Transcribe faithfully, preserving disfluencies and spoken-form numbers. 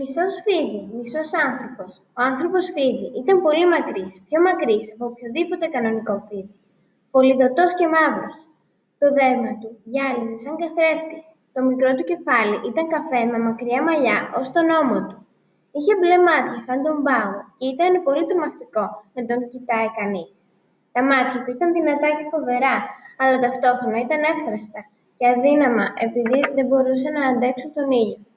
Μισός φίδι, μισός άνθρωπος. Ο άνθρωπος φίδι ήταν πολύ μακρύς, πιο μακρύς από οποιοδήποτε κανονικό φίδι. Πολυδωτός και μαύρος. Το δέρμα του γυάλιζε σαν καθρέφτης. Το μικρό του κεφάλι ήταν καφέ με μακριά μαλλιά ως τον ώμο του. Είχε μπλε μάτια σαν τον πάγο και ήταν πολύ τρομακτικό να τον κοιτάει κανείς. Τα μάτια του ήταν δυνατά και φοβερά, αλλά ταυτόχρονα ήταν εύθραστα και αδύναμα επειδή δεν μπορούσαν να αντέξουν τον ήλιο.